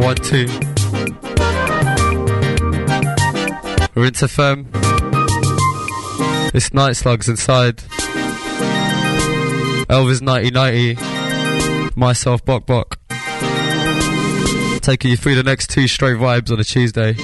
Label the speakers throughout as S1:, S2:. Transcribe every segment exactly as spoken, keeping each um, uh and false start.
S1: one two. Rinse F M. It's Night Slugs inside. Elvis ninety ninety. Myself, Bok Bok. Taking you through the next two straight vibes on a Tuesday.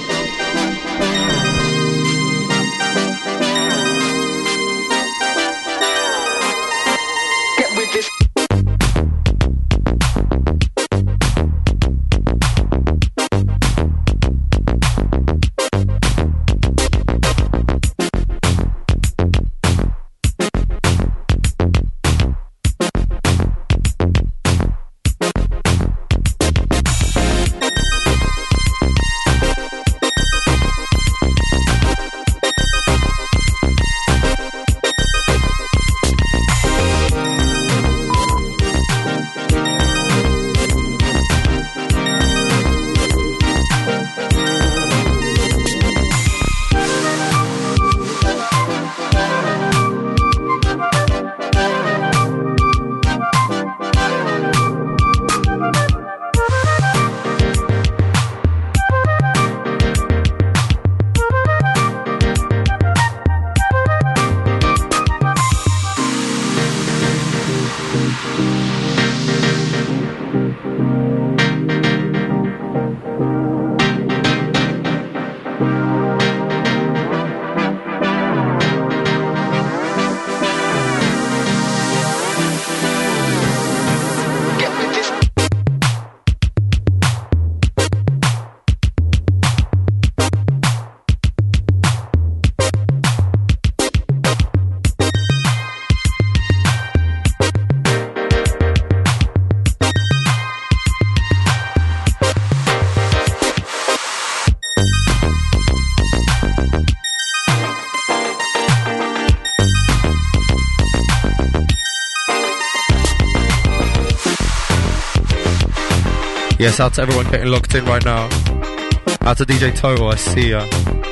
S1: Yes, out to everyone getting locked in right now. Out to D J Total, I see ya.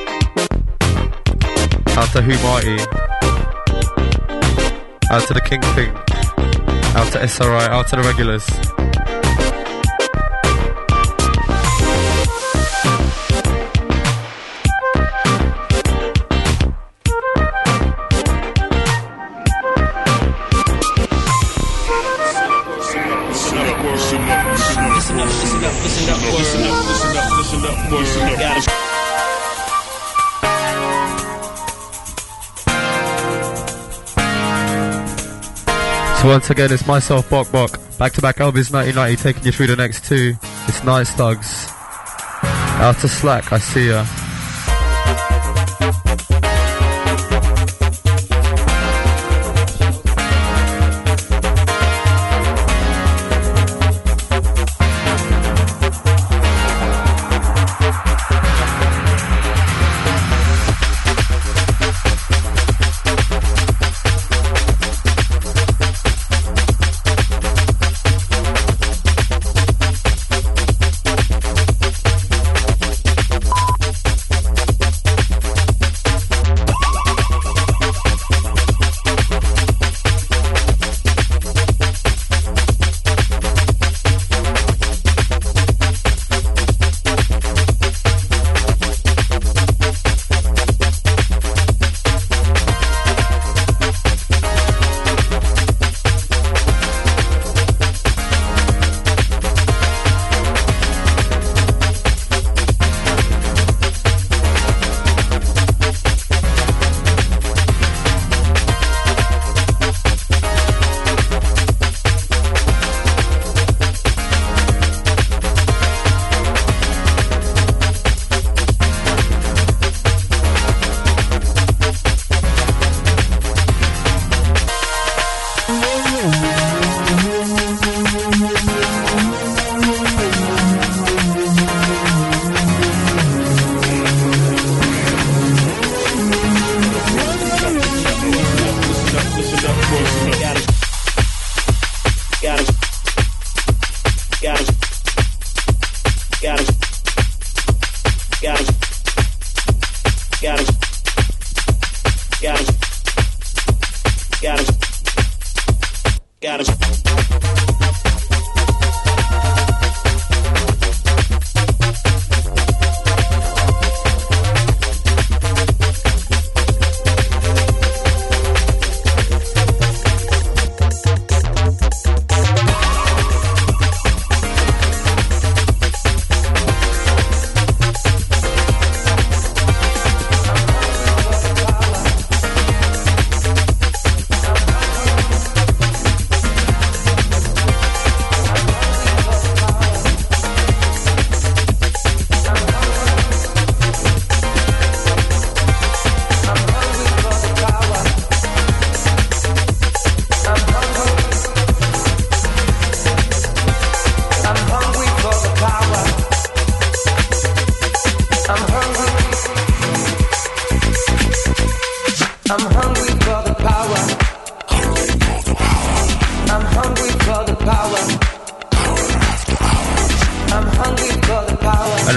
S1: Out to Who Mighty. Out to the Kingpin. Out to S R I, out to the regulars. So once again, it's myself, Bok Bok. Back to back Elvis ninety ninety, taking you through the next two. It's Night Slugs. Out to Slack, I see ya.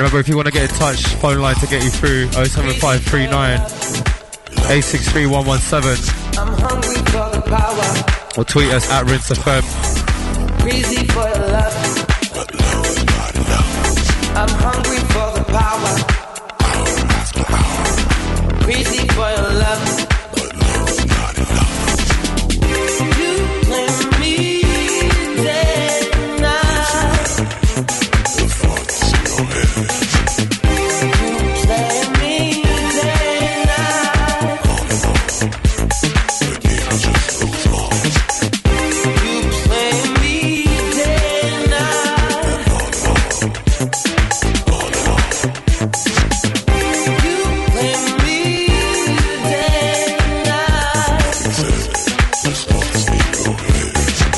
S1: Remember, if you want to get in touch, phone line to get you through oh seven five three nine, eight six three one one seven.
S2: I'm hungry for the power.
S1: Or tweet us at Rinse F M.
S2: Crazy for your love. But love's not enough. I'm hungry for the power. Hour after hour. Crazy for your love. But love's not enough. You play me day and night. The thoughts in your head. You play me day and night. All alone. The game just goes on. You play me day and night. All alone. You play me day and night. It says the thoughts in your head.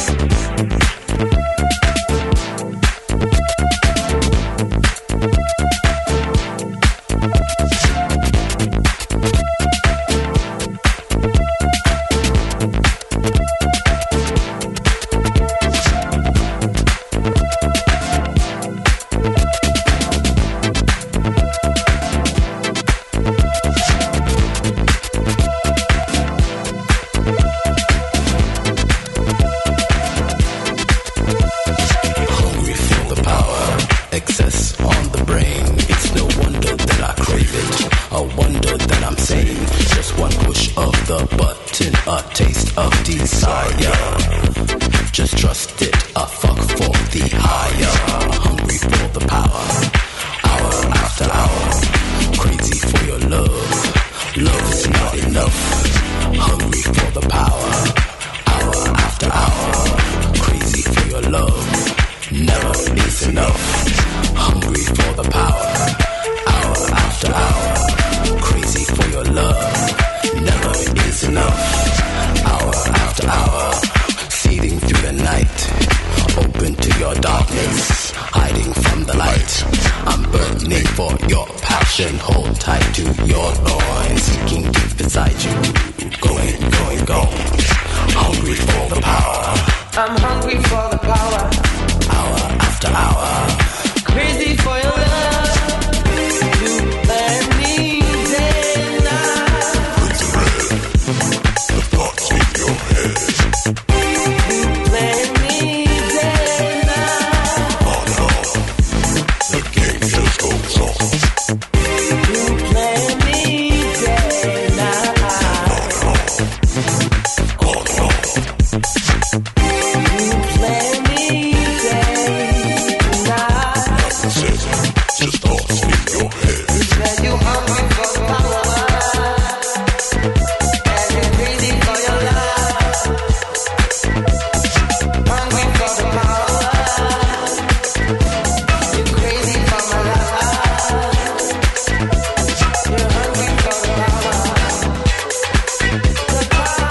S2: Hungry for the power, excess on the brain. It's no wonder that I crave it. A wonder that I'm sane. Just one push of the button, a taste of desire. Just trust it, a fuck for the higher. Hungry for the power, hour after hour. Crazy for your love, love's not enough. Hungry for the power, hour after hour. Crazy for your love, never is enough. Hungry for the power, hour after hour. Crazy for your love, never is enough. Hour after hour, seething through the night. Open to your darkness, hiding from the light. I'm burning for your passion, hold tight to your loins. Seeking deep inside you, going, going, going. Hungry for the power. I'm hungry for the power. Hour after hour. Crazy for your love. You play me day and night. With the red, the thoughts in your head. You play me day and night. Oh no, the game just goes on. You play me day and night. Oh no, oh no. You play me day and night. Nothing says it, just thoughts in your head. You said you hungry for the power, and you're crazy for your love. Hungry for the power, you're crazy for my love. You're hungry for the power, the power.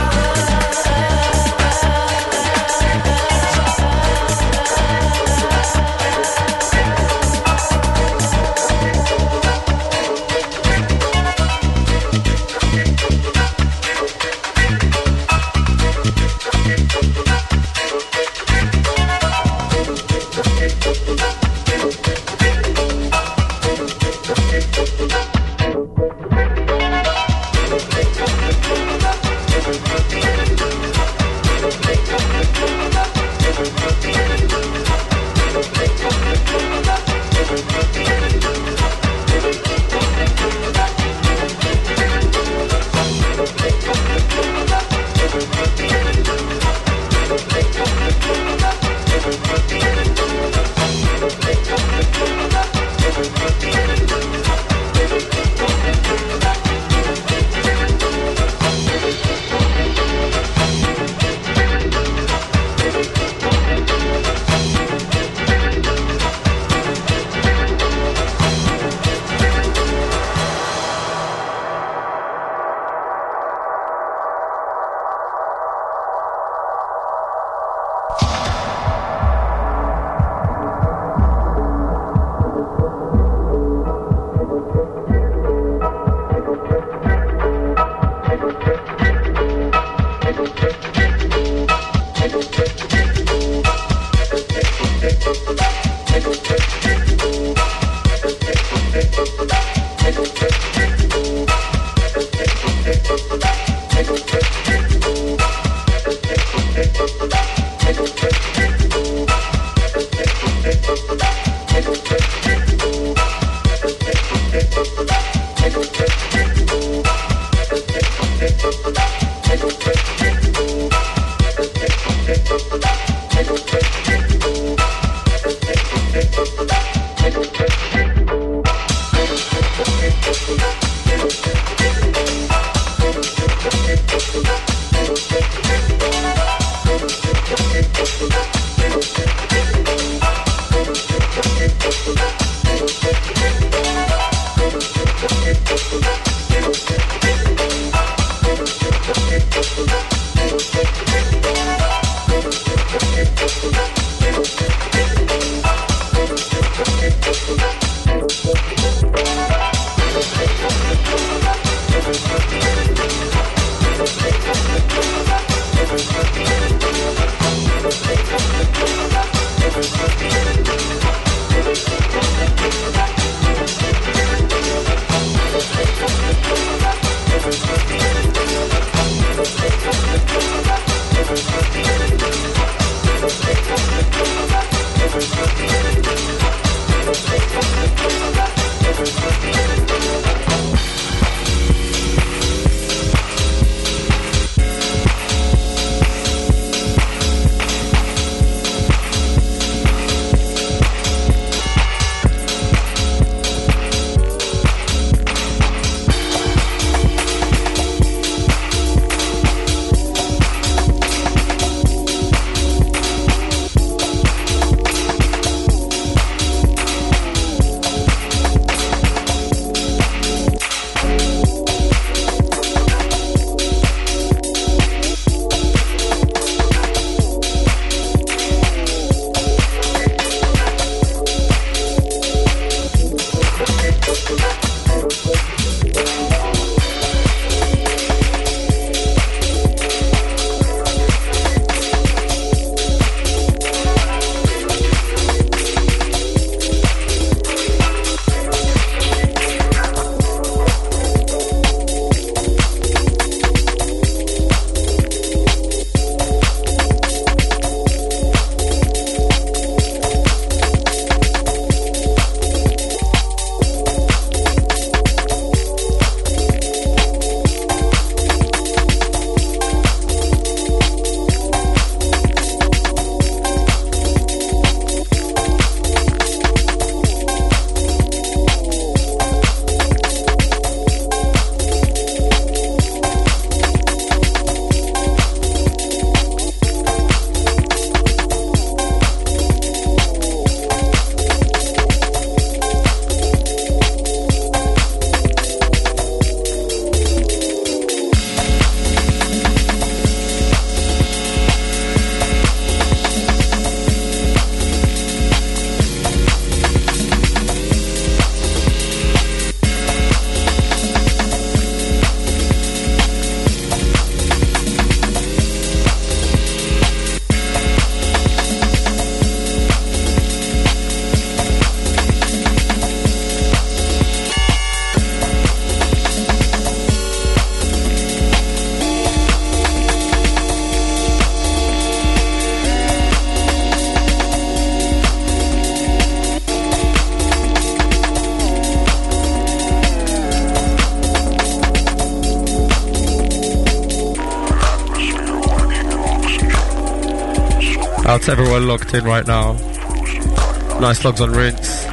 S1: Out to everyone locked in right now. Nice logs on Rinse.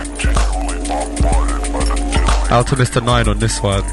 S1: Out to Mister Nine on this one.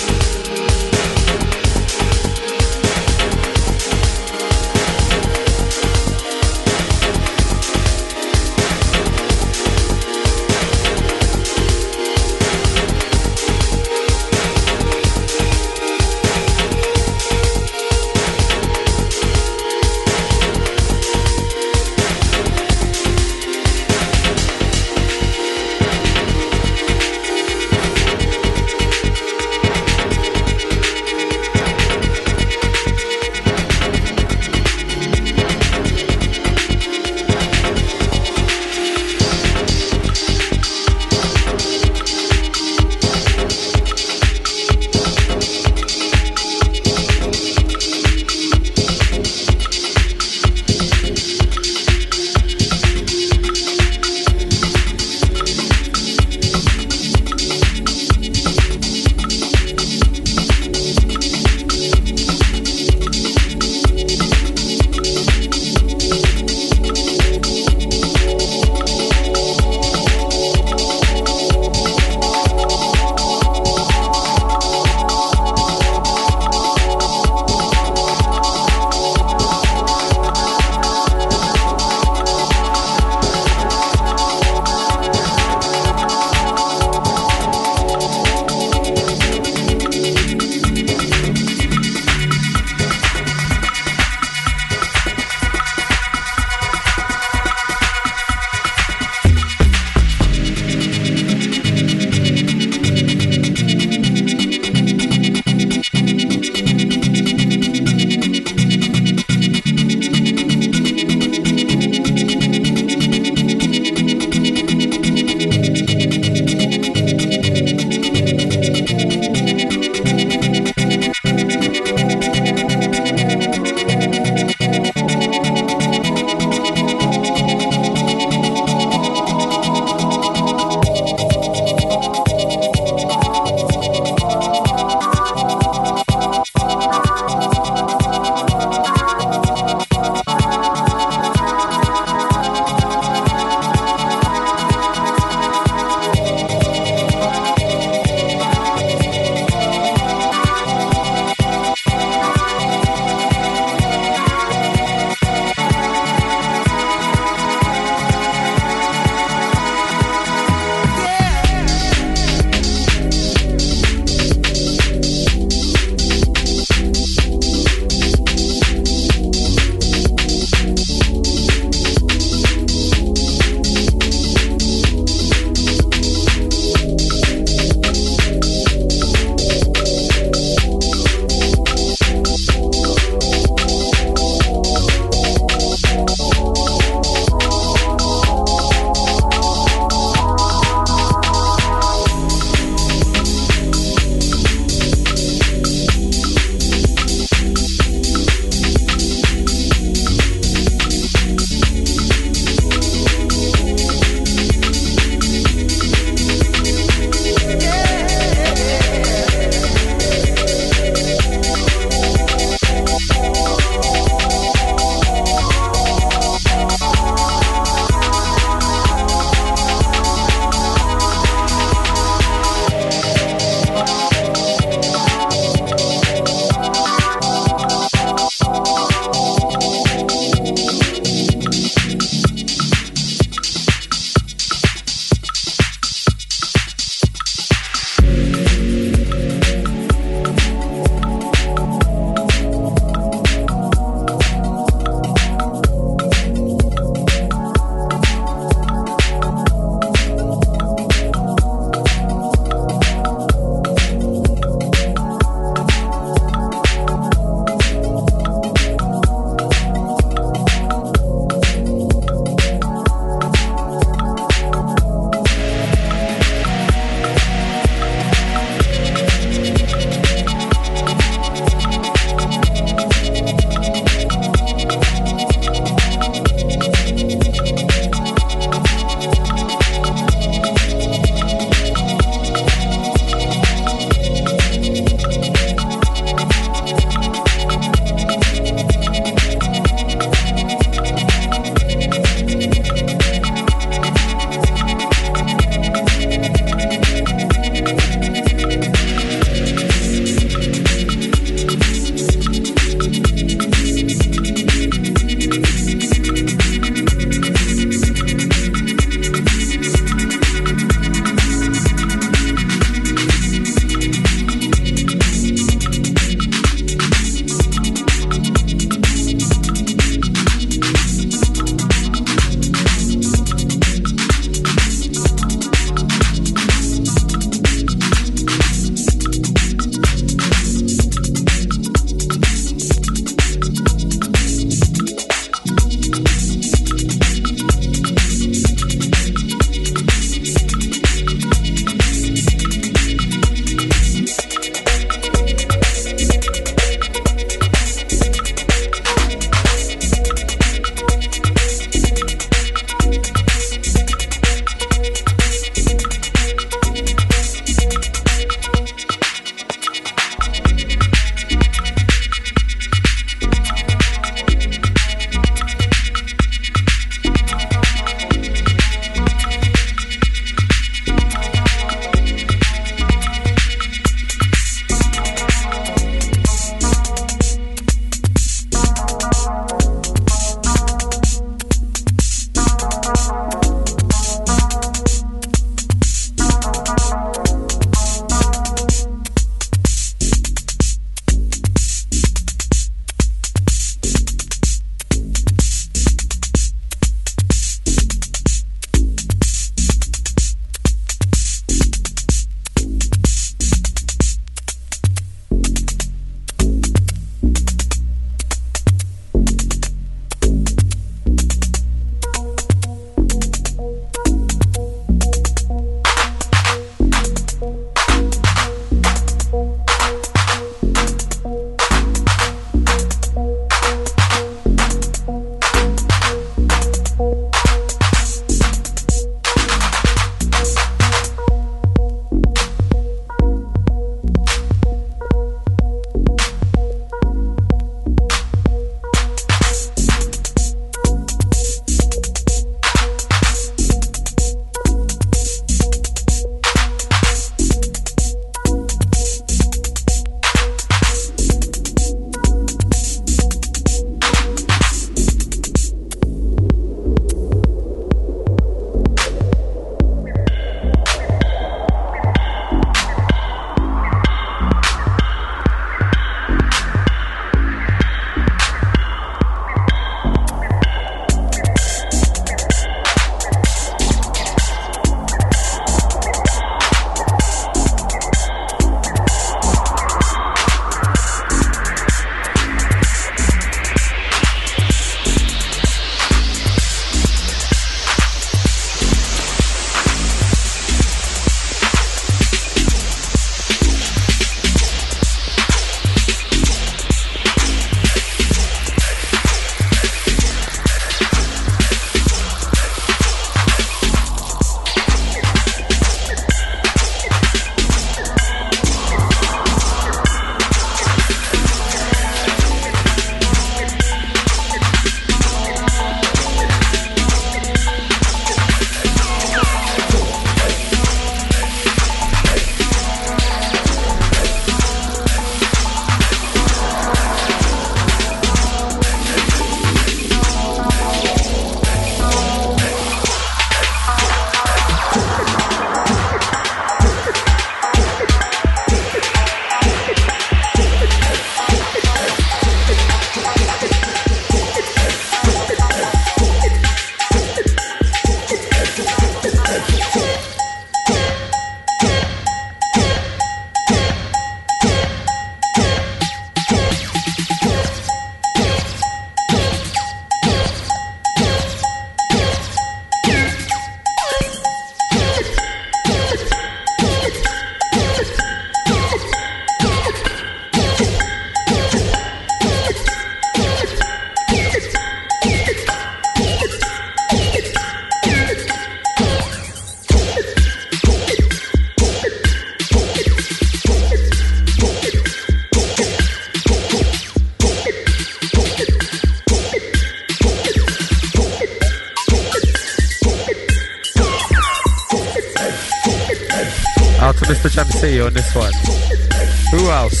S1: Out to Mister Jam City on this one. Who else?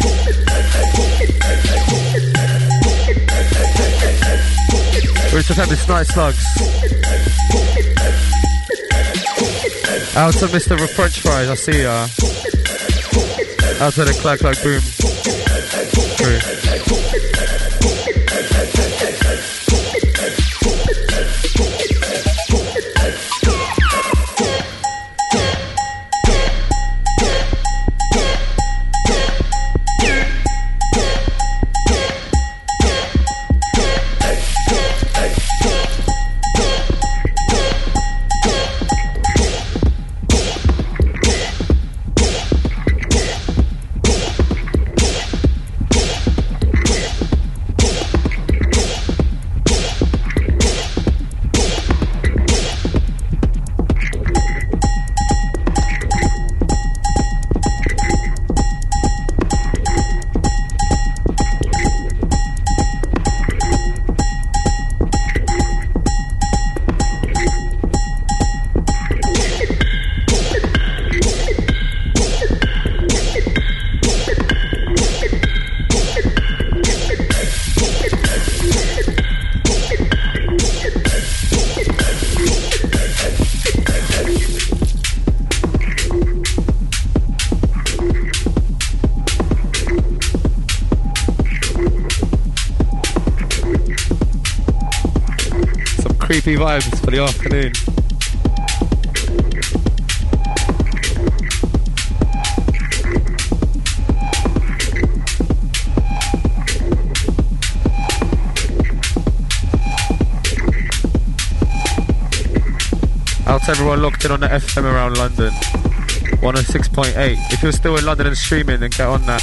S1: We just have this nice slugs. Out to Mister French Fries, I see ya. Out to the clack clack boom. True. Creepy vibes for the afternoon. Out to everyone locked in on the F M around London. one oh six point eight. If you're still in London and streaming, then get on that.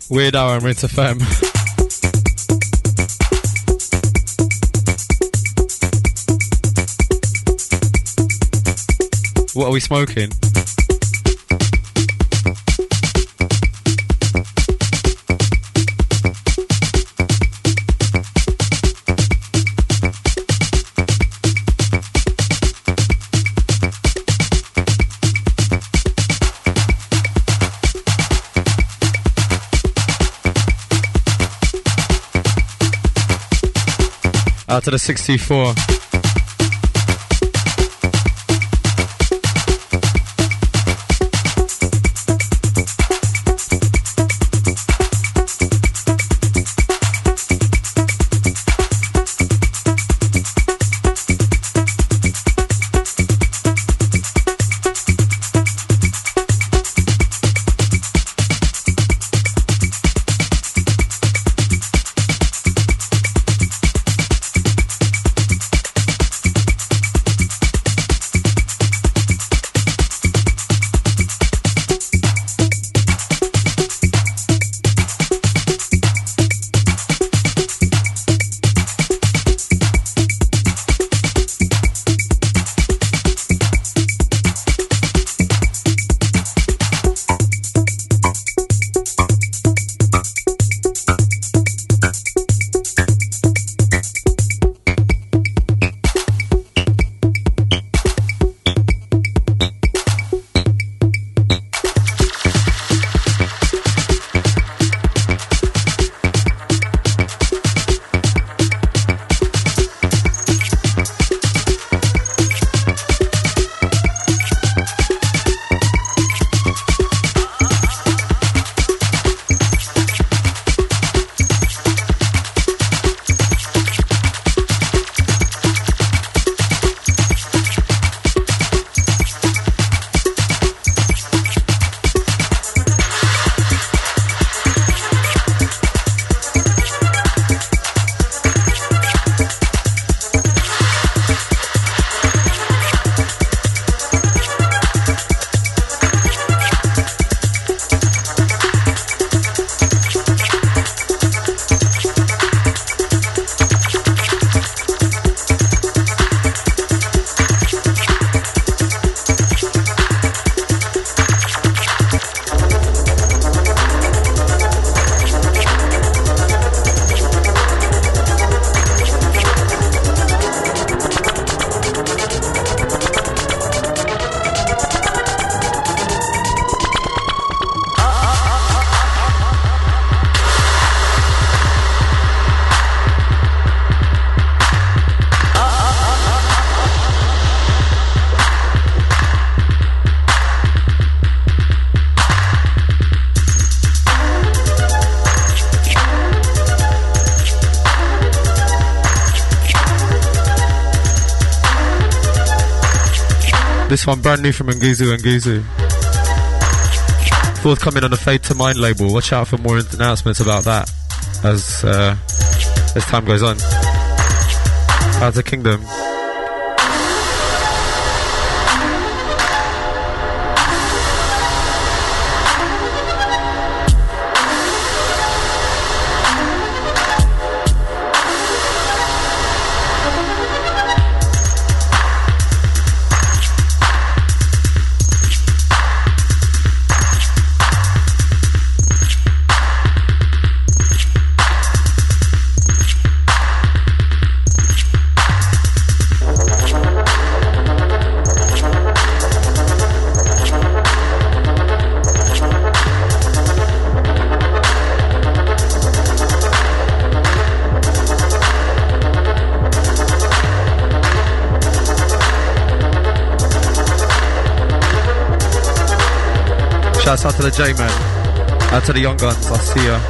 S1: Weird Hour and Rinse F M. What are we smoking? Out to the sixty-four. This one brand new from Nguzu Nguzu. Forthcoming on the Fade to Mind label. Watch out for more announcements about that as uh, as time goes on. Out to Kingdom. Shouts out to the J-Man. Out to the Young Guns. I'll see ya.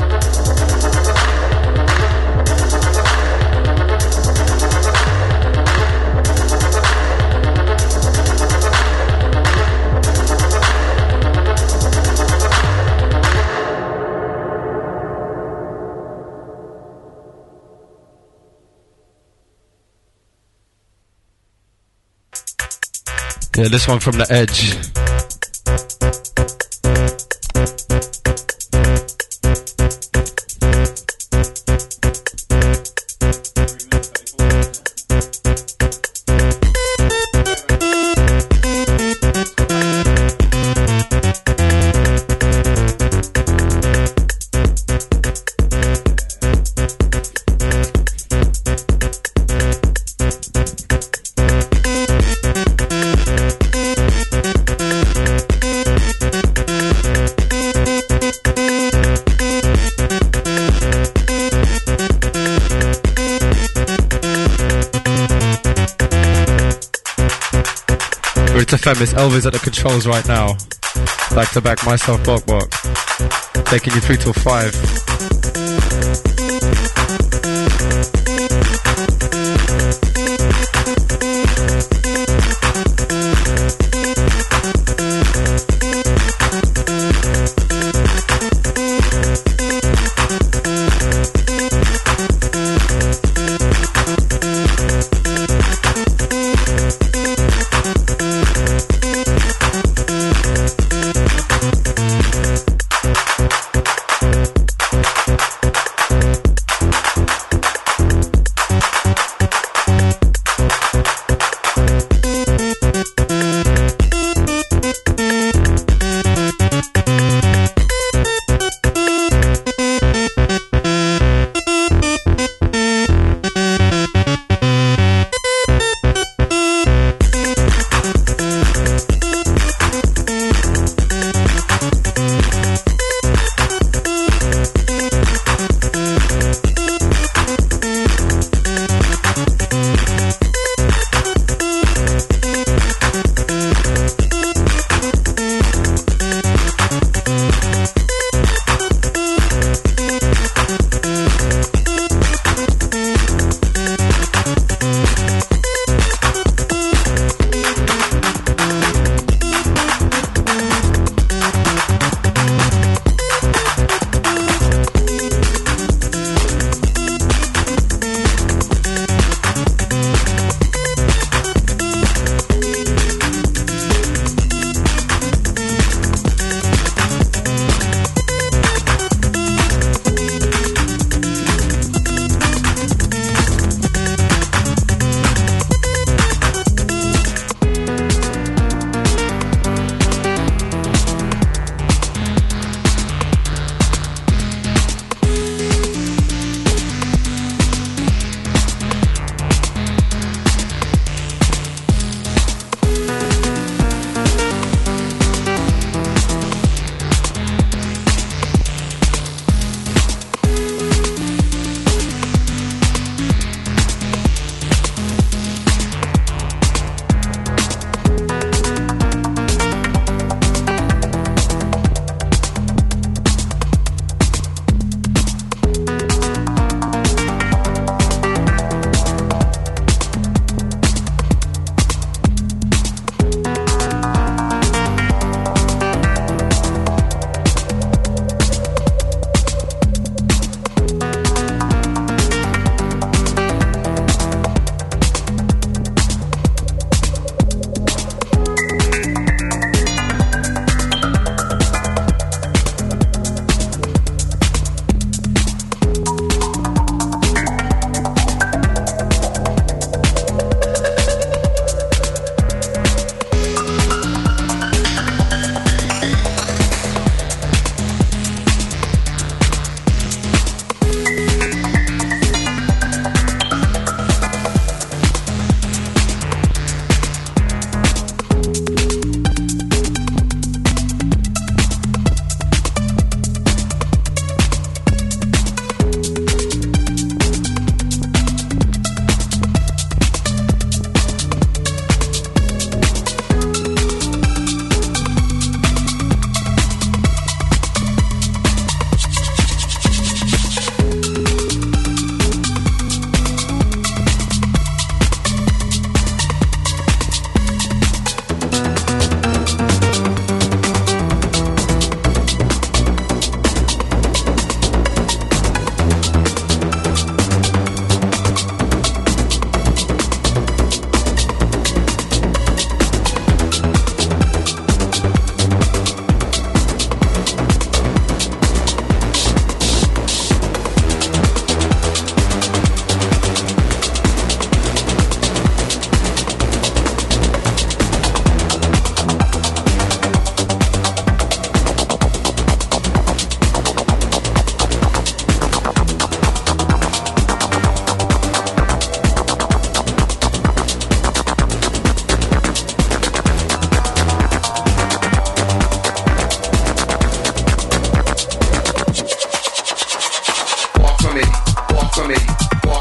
S1: Yeah, this one from The Edge. It's F M, it's Elvis at the controls right now. Back to back, myself, Bok Bok. Taking you through till five.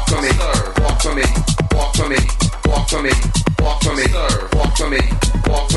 S3: for me, walk for me, walk for me, walk for me,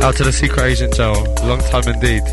S1: Out to the secret agent Joe. Long time indeed.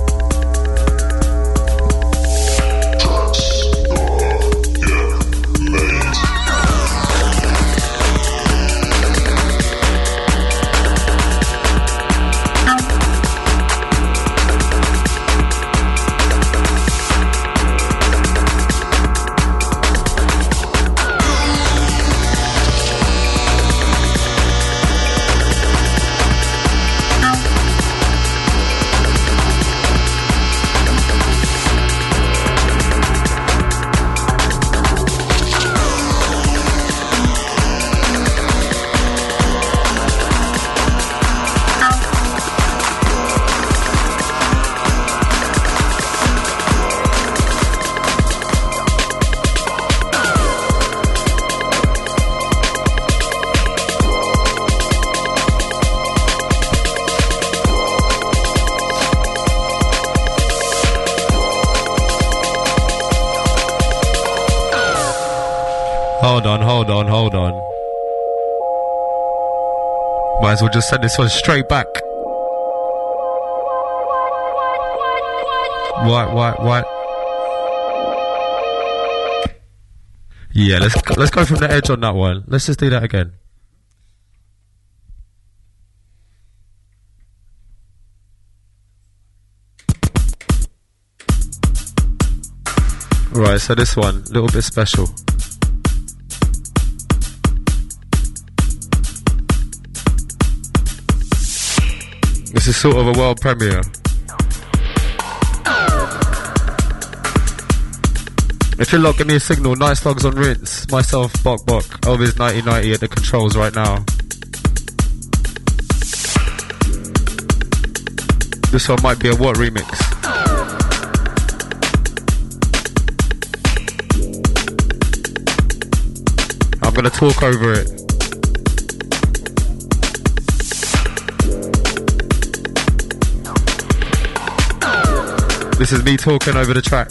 S1: Hold on, hold on, hold on. Might as well just send this one straight back. What, what, what? Yeah, let's go, let's go from the edge on that one. Let's just do that again. Right, so this one, a little bit special. This is sort of a world premiere. If you're locked, give me a signal. Night Slugs on Rinse. Myself, Bok Bok. Elvis nineteen ninety at the controls right now. This one might be a what remix? I'm gonna talk over it. This is me talking over the track.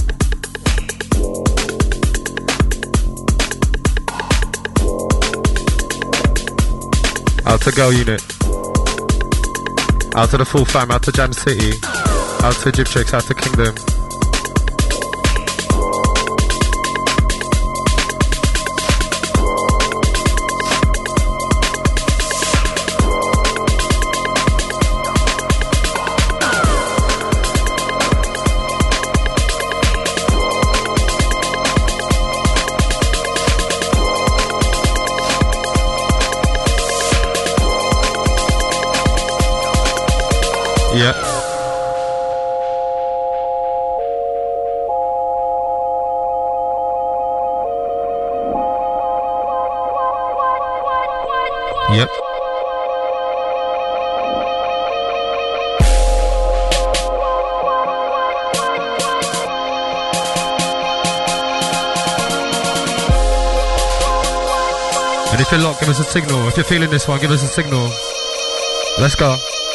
S1: Out to Girl Unit. Out to the full fam, out to Jam City. Out to Gyptrix, out to Kingdom. Yep. Yep. And if you're locked, give us a signal. If you're feeling this one, give us a signal. Let's go.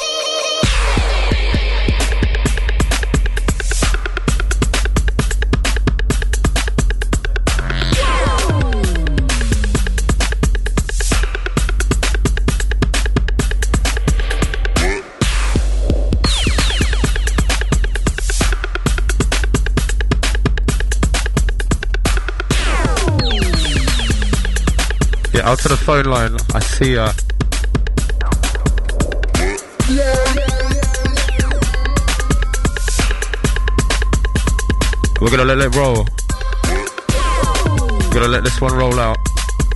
S1: Out to the phone line, I see ya. We're gonna let it roll. We're gonna let this one roll out.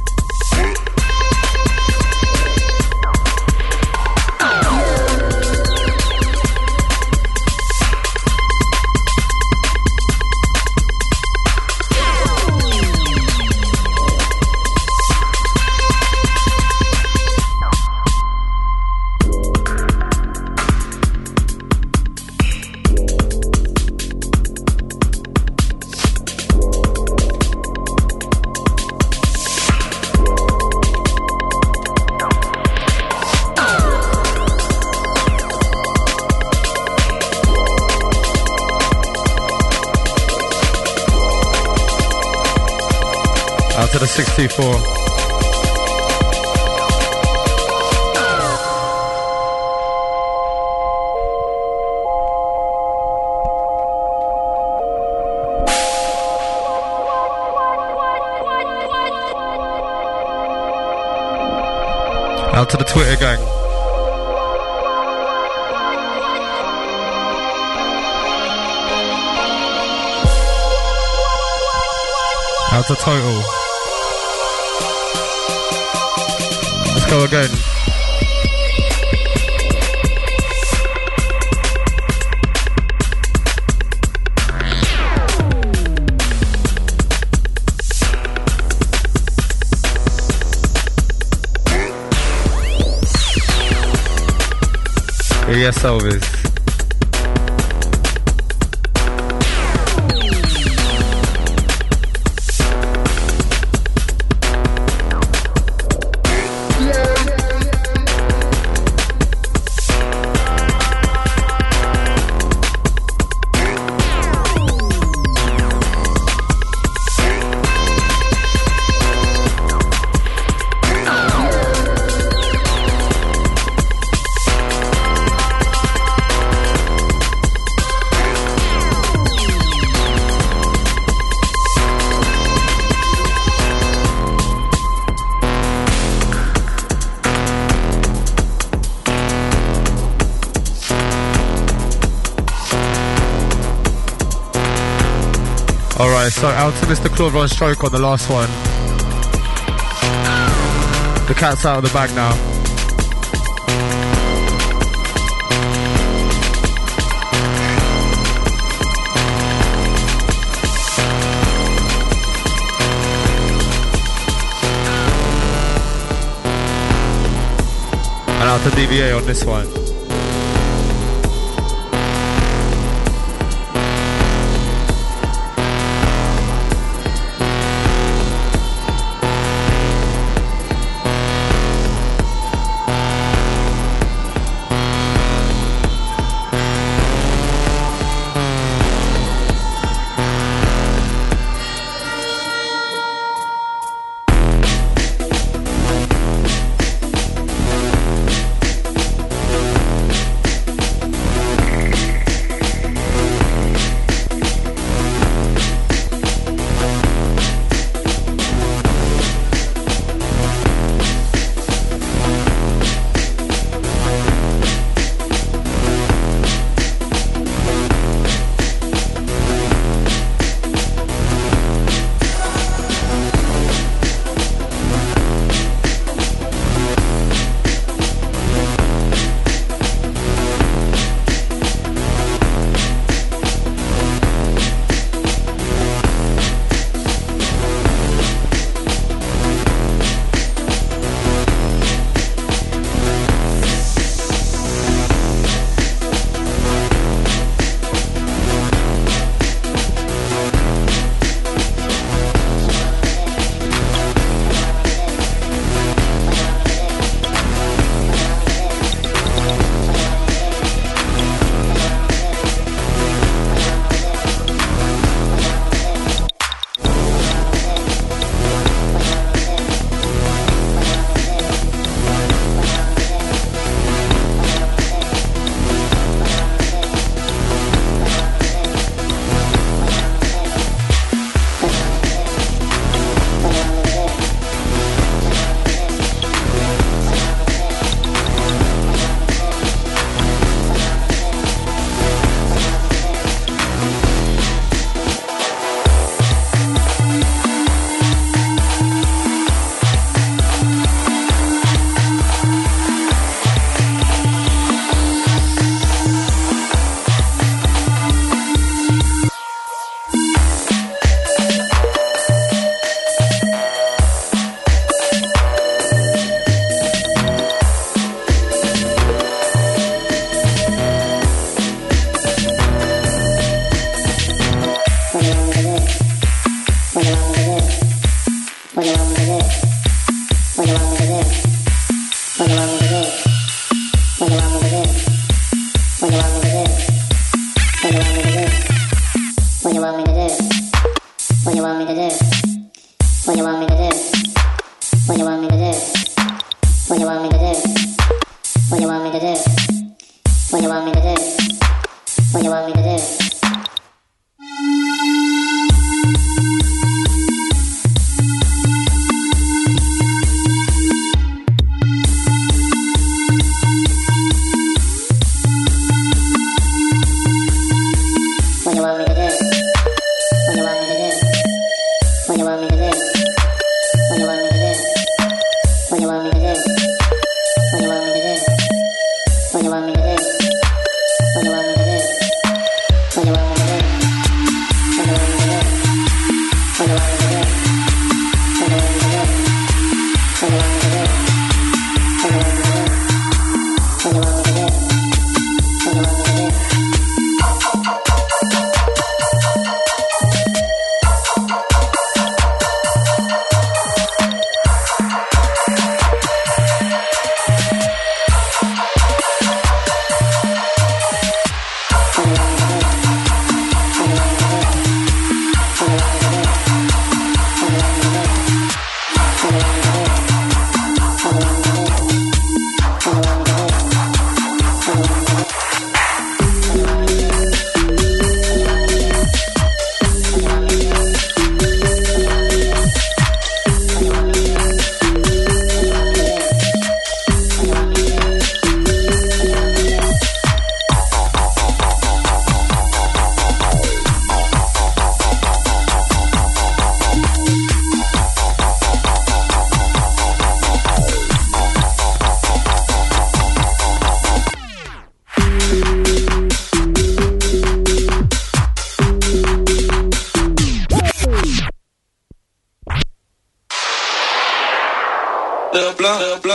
S1: Out to the six two four. Out to the Twitter gang. Out to Total. Let's go again. Yes, Elvis. Alright, so out to Mister Clover on stroke on the last one. The cat's out of the bag now. And out to D V A on this one.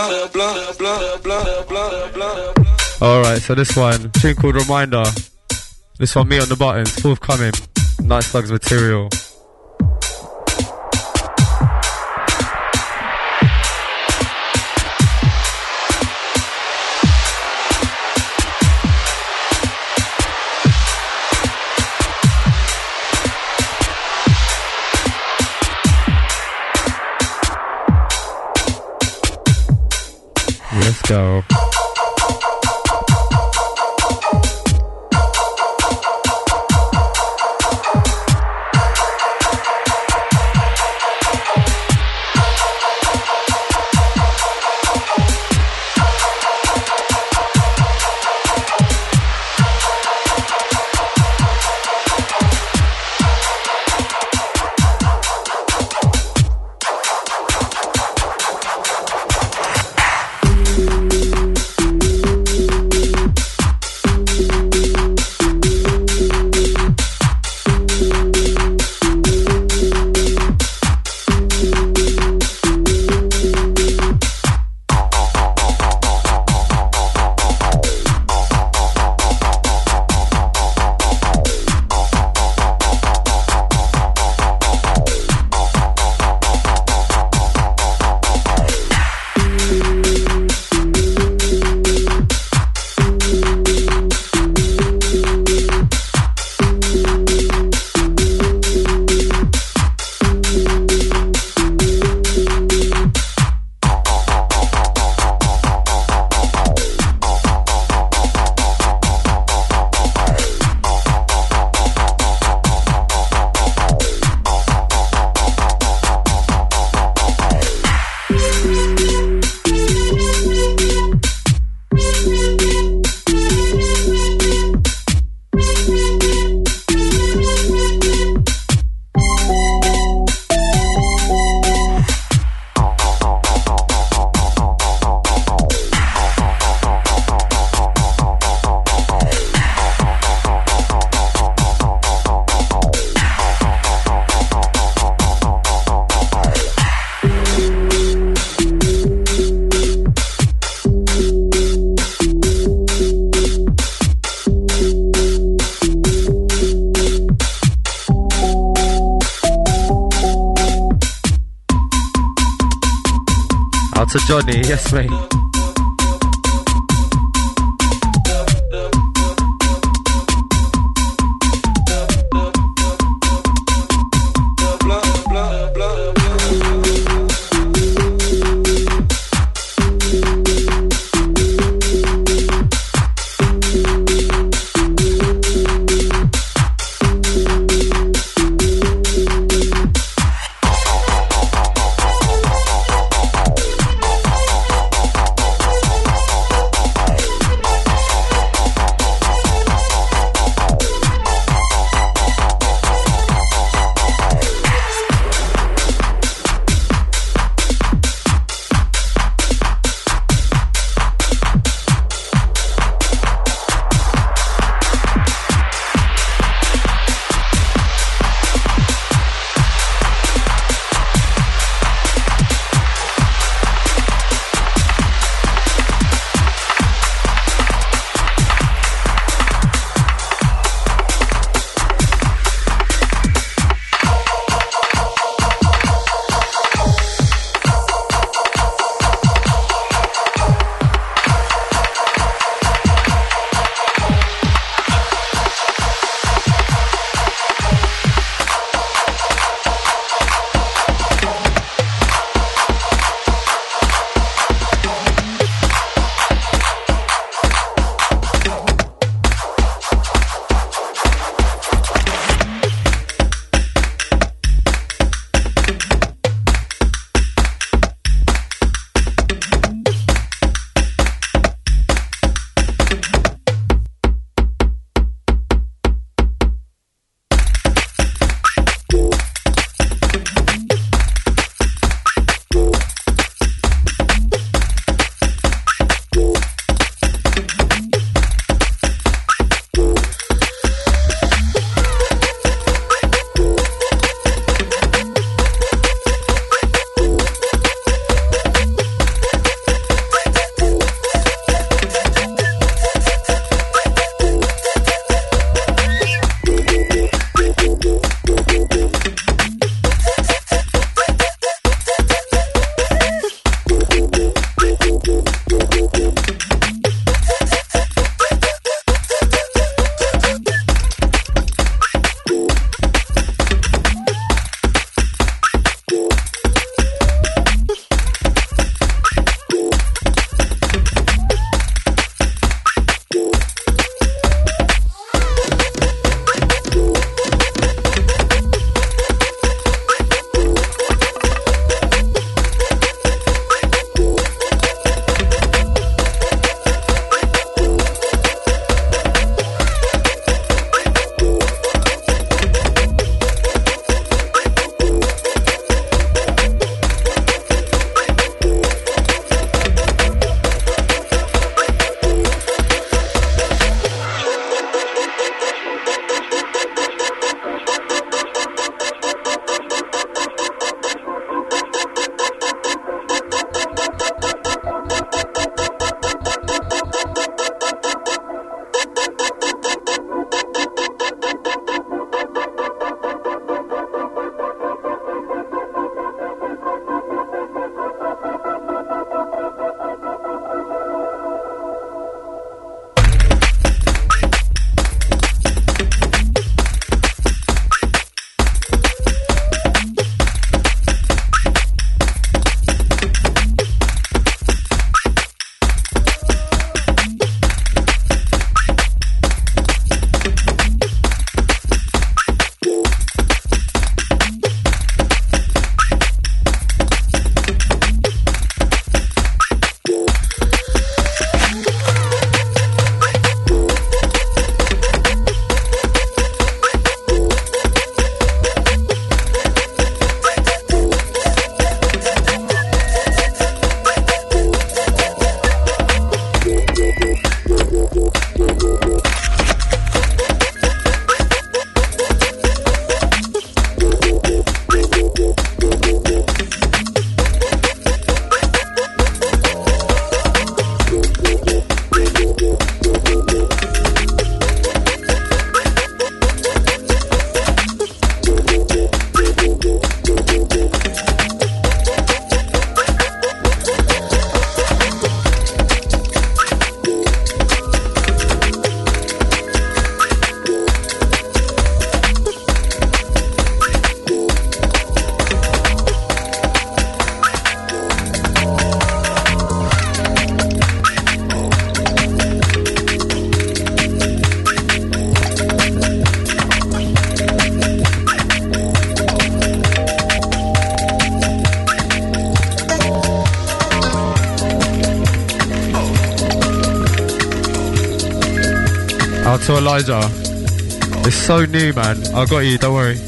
S1: Alright, so this one, tune called Reminder. This one, me on the buttons, forthcoming. Night Slugs material. Let's go. To Johnny, yes mate. to Elijah. It's so new, man. I got you, don't worry.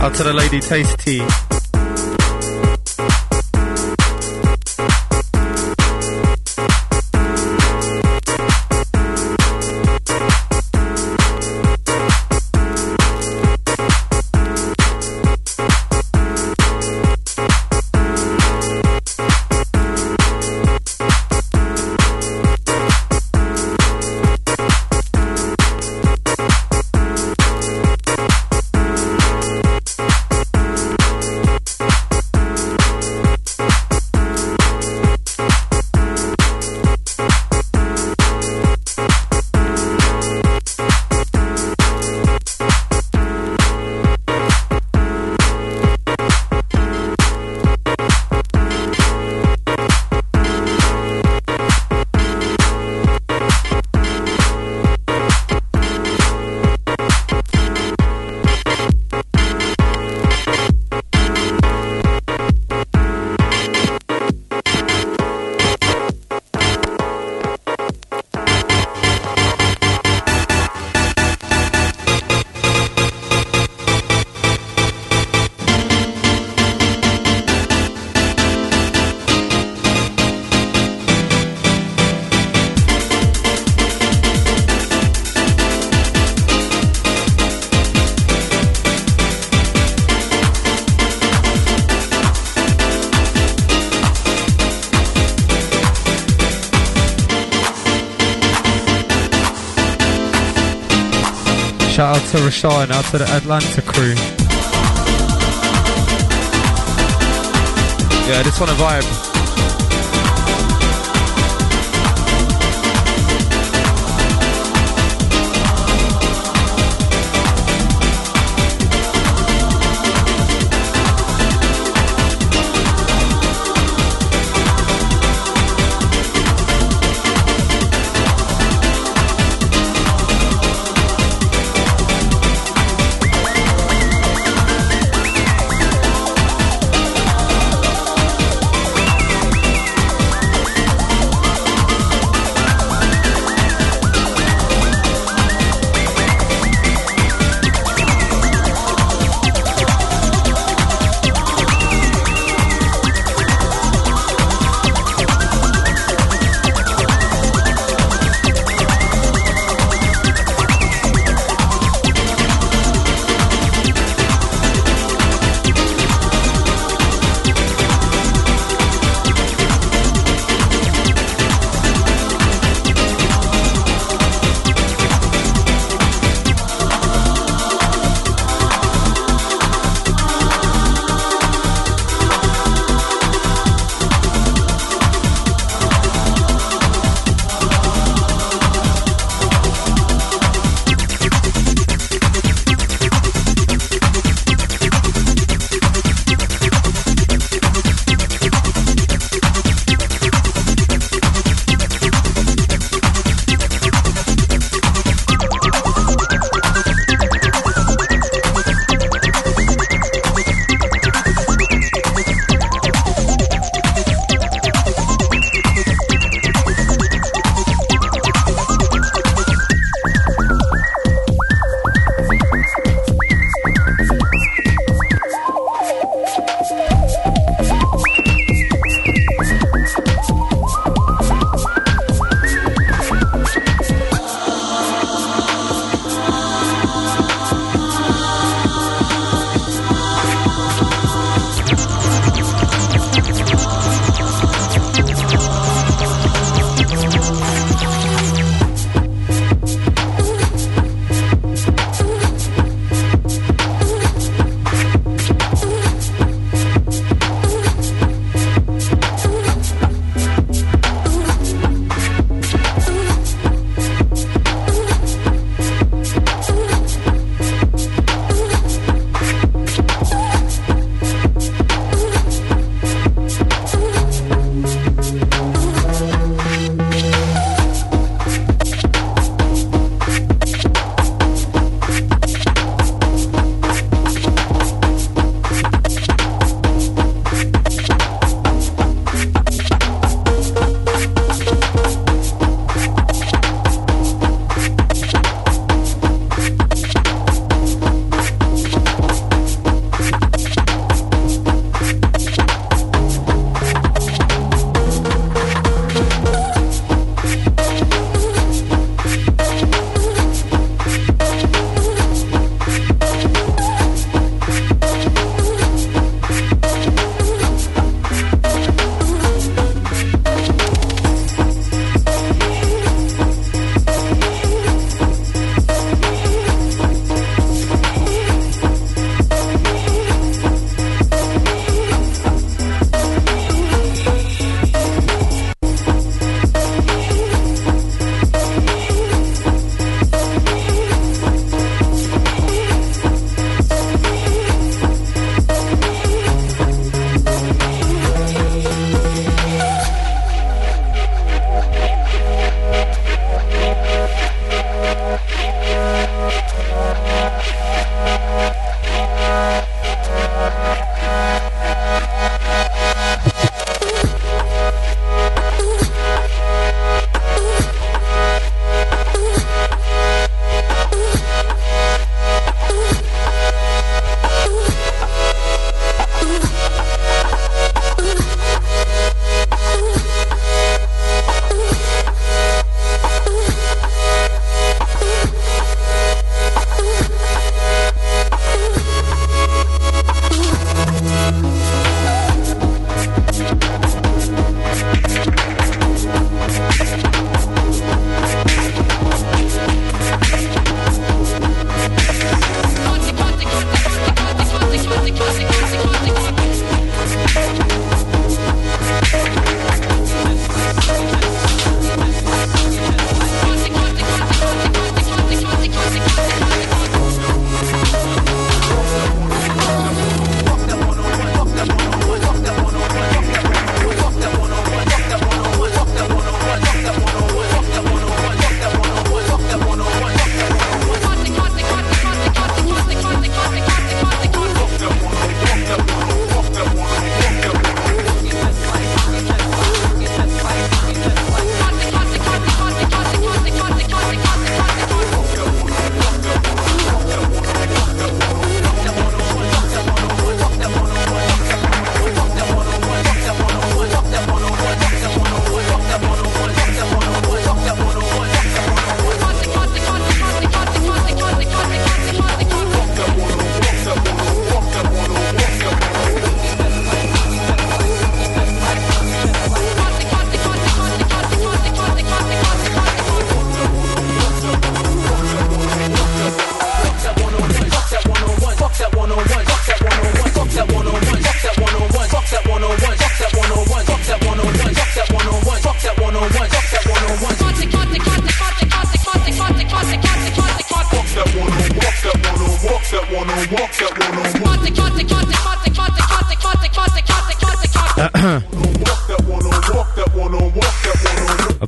S1: Out to the lady Tasty. Shout out to Rashad, out to the Atlanta crew. Yeah, this one a vibe.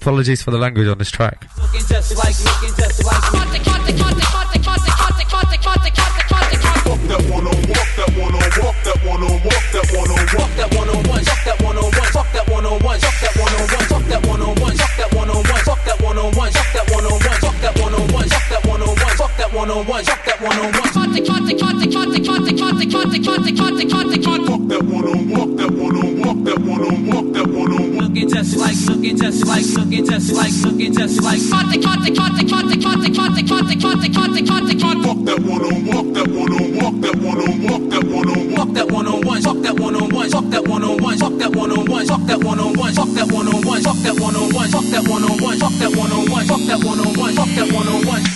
S1: Apologies for the language on this track.
S3: Looking just like, looking just like. Fuck that one on walk, that one on walk, that one on walk, that one on walk, that one on one, fuck that one on one, fuck that one on one, fuck that one on one, fuck that one on one, fuck that one on one, fuck that one on one, fuck that one on one, fuck that one on one, fuck that one on one, fuck that one on one, fuck that one on one. Fuck that one on walk, that one on walk, that one on walk, that one on walk. Looking just like, looking just like, looking just like, looking just like. Fuck that one on walk, that one on walk, that one on walk, that one on walk, that one on walk, that one on one, fuck that one on one, fuck that one on one, fuck that one on one, fuck that one on one, fuck that one on one, fuck that one on one, fuck that one on one, fuck that one on one, fuck that one on one, fuck that one on one.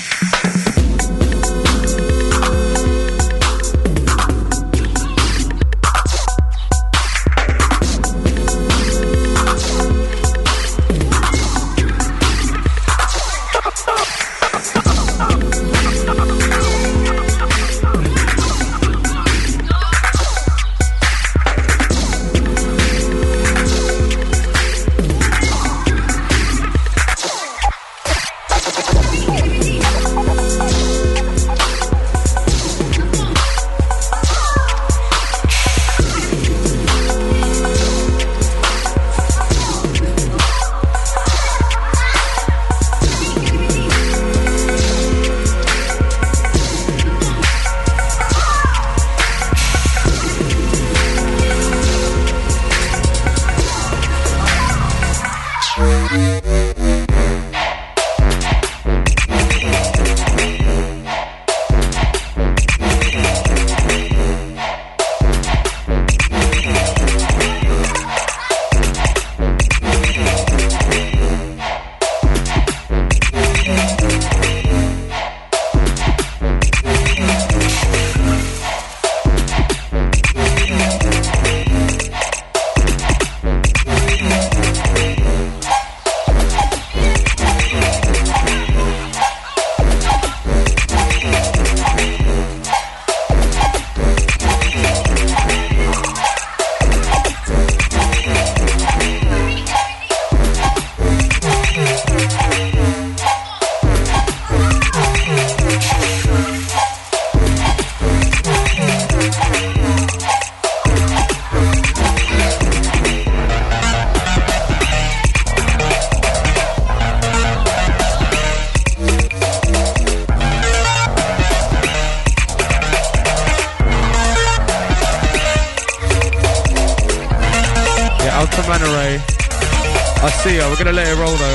S1: See ya, we're gonna let it roll though.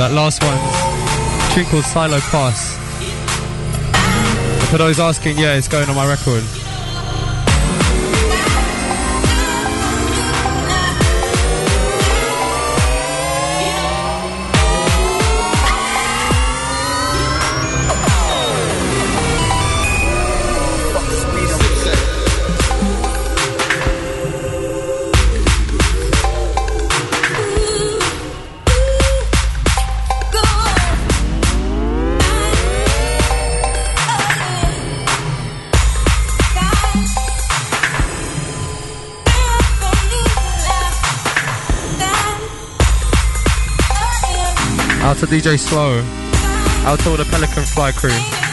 S1: That last one, tune called Silo Pass. And for those asking, yeah, it's going on my record. Out to D J Slow. Out to all the Pelican Fly crew.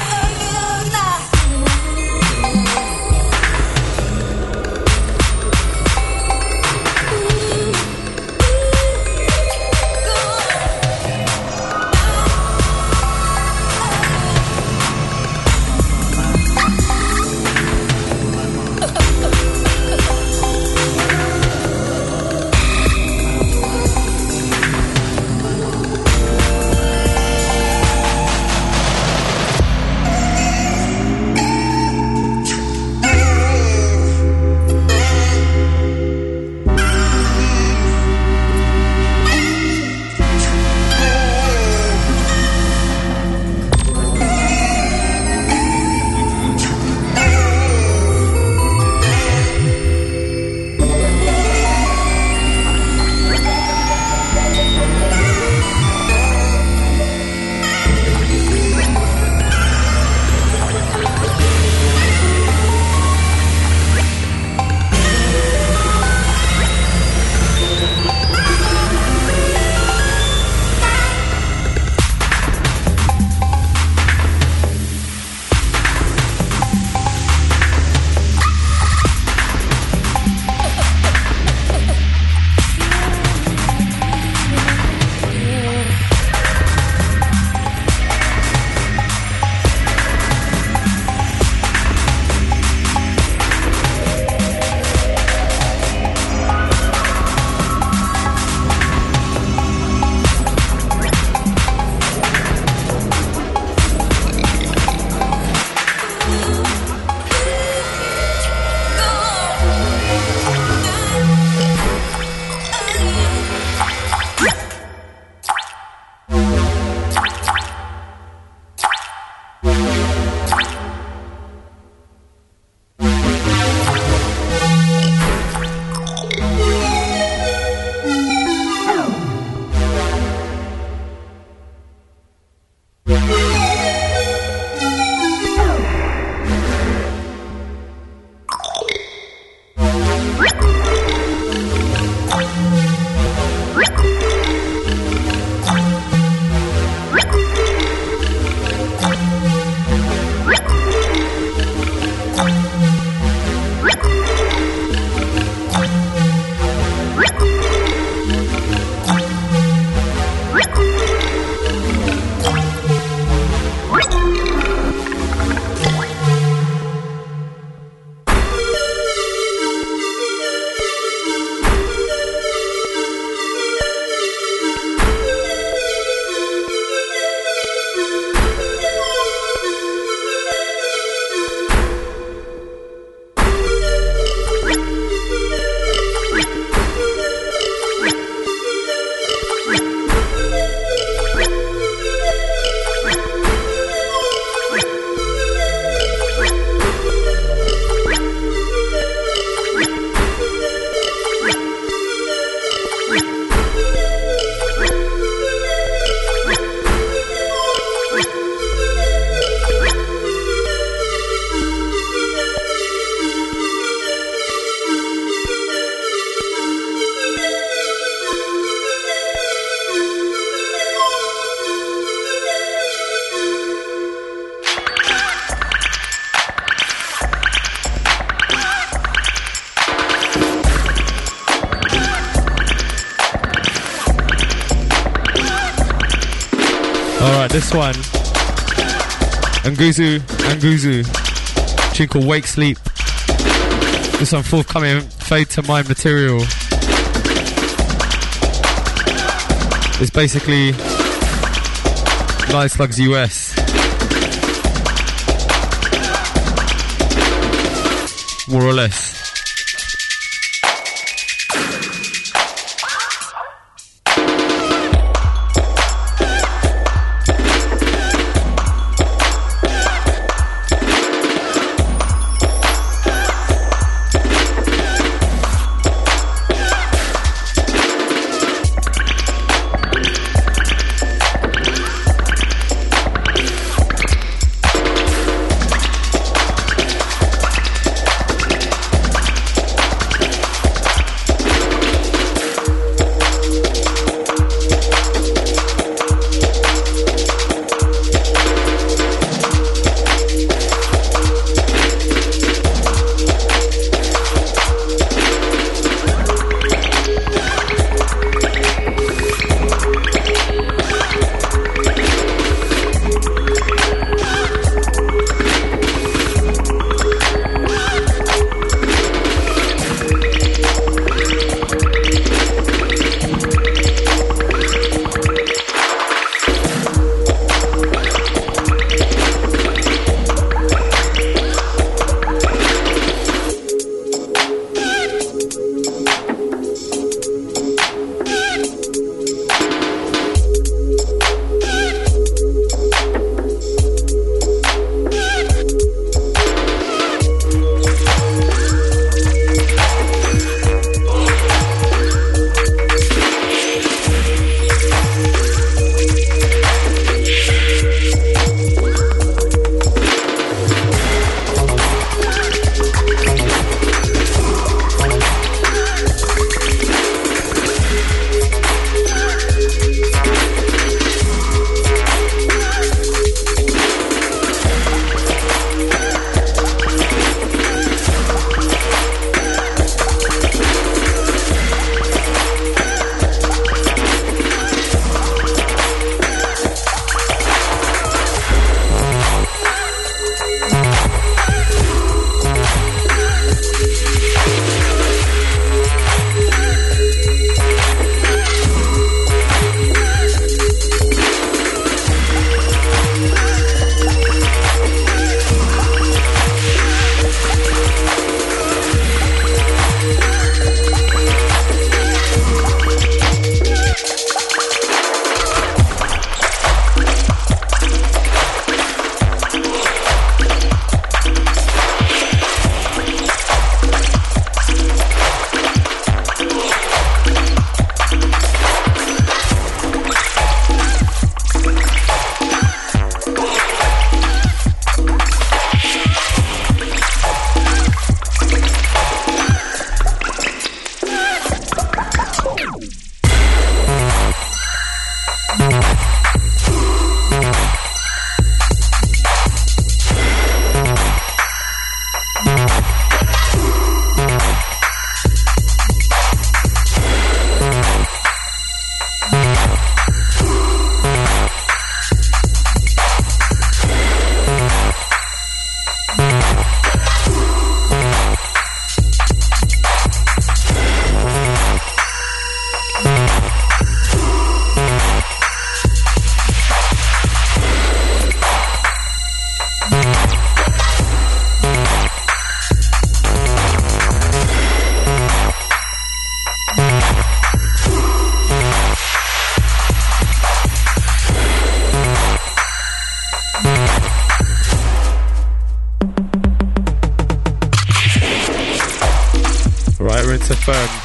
S1: Alright, this one. Nguzu, Nguzu. Tune called Wake Sleep. This one forthcoming Fade to Mind material. It's basically Night Slugs U S. More or less. to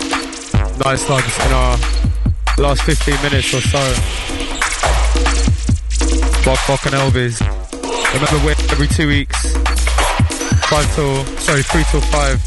S1: firm. Night Slugs in our last fifteen minutes or so. Bok Bok and Elvis. Remember, we're every two weeks. Five till, sorry, three till five.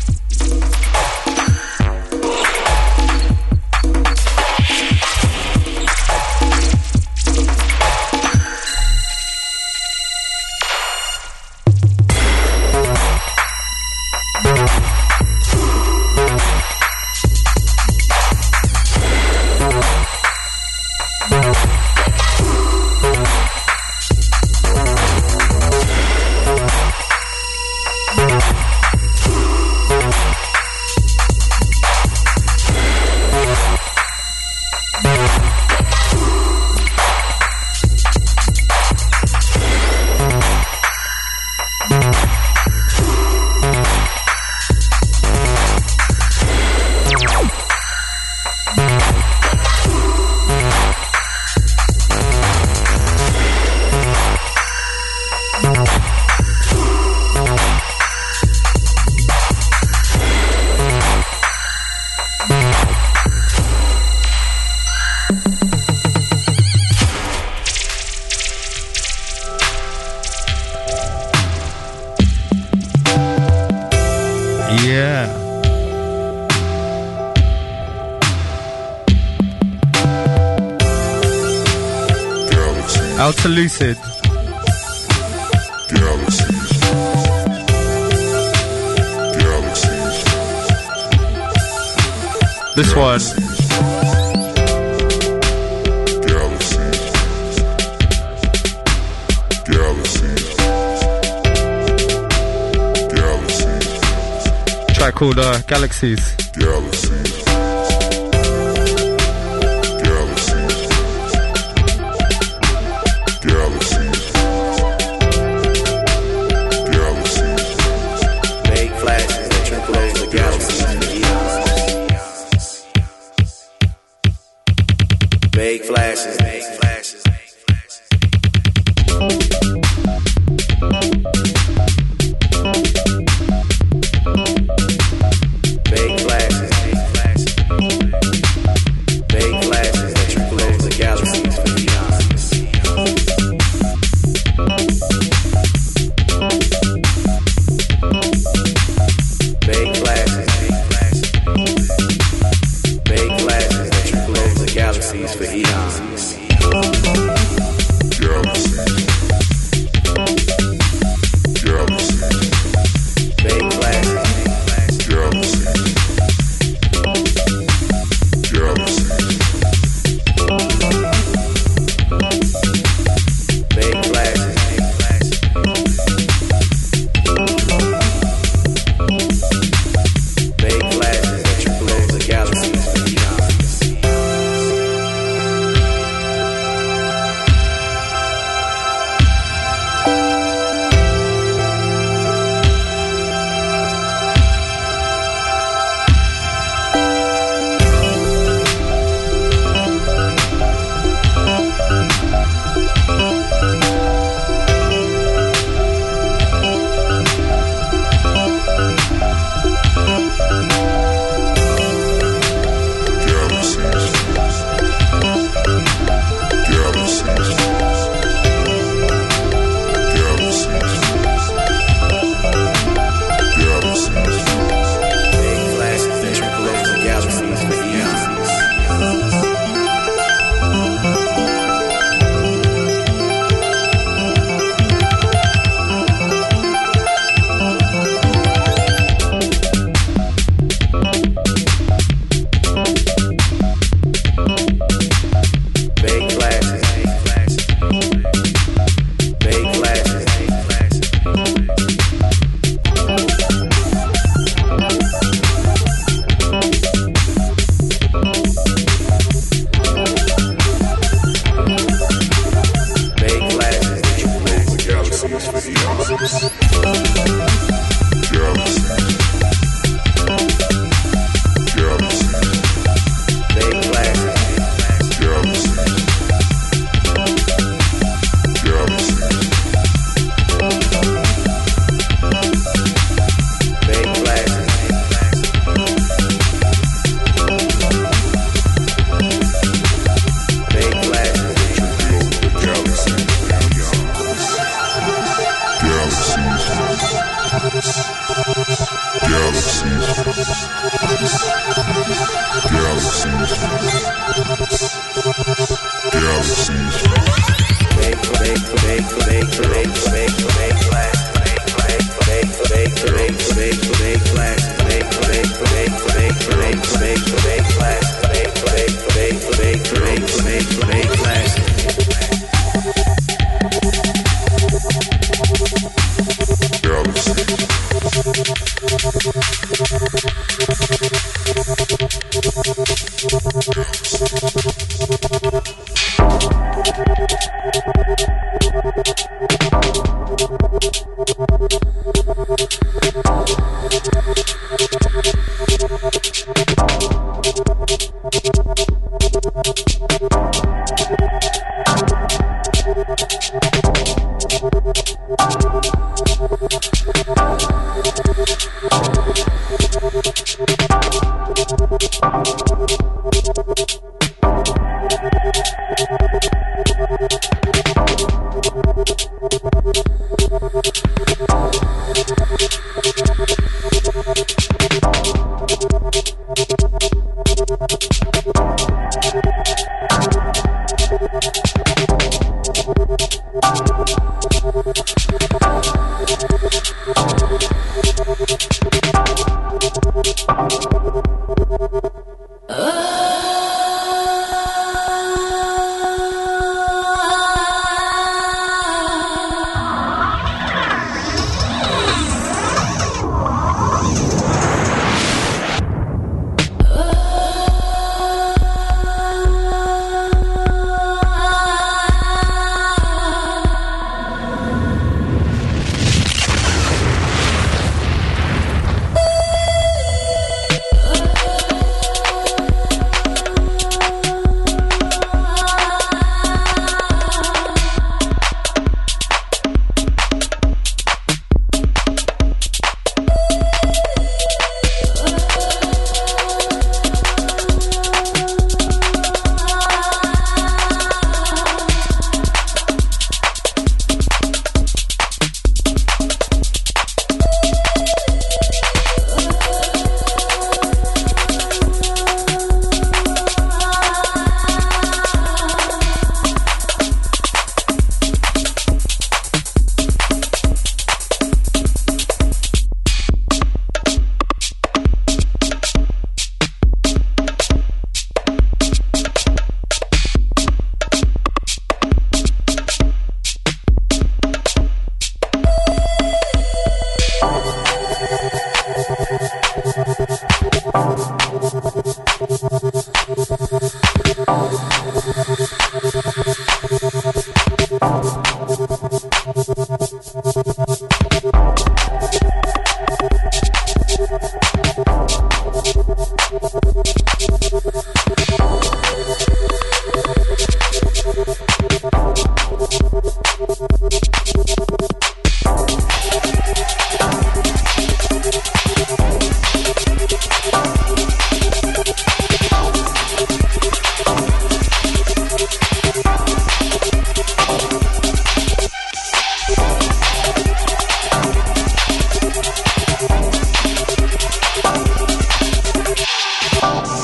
S1: Yeah. Out to Lucid.
S4: Galaxies. Galaxies.
S1: This one.
S4: Galaxies. Galaxies. Galaxies.
S1: Track called uh, Galaxies.
S4: Galaxies.
S5: Big flashes, big flashes, big flashes, big flashes, big flashes that trickle over the galaxies for eons. Big flashes, big flashes, big flashes that trickle over the galaxies for eons.
S6: Bye.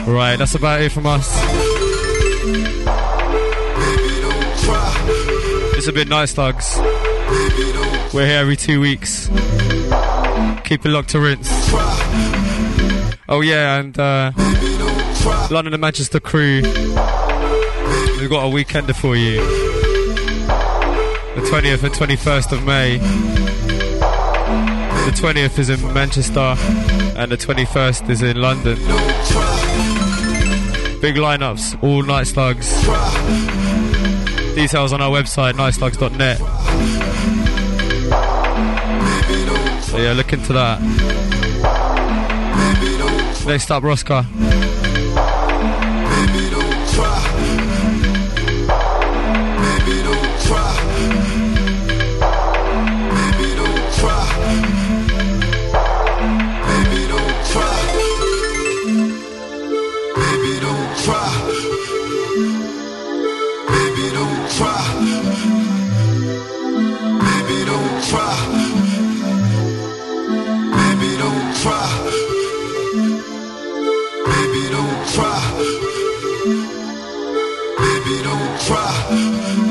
S1: Right, that's about it from us. It's a bit nice, thugs. We're here every two weeks. Keep it locked to Rinse. Oh yeah, and uh, London and Manchester crew, we've got a weekender for you. The twentieth and twenty-first of May. The twentieth is in Manchester and the twenty-first is in London. Big lineups, all Night Slugs. Details on our website, night slugs dot net. So yeah, look into that. Next up, Rosca.
S6: Baby, don't cry.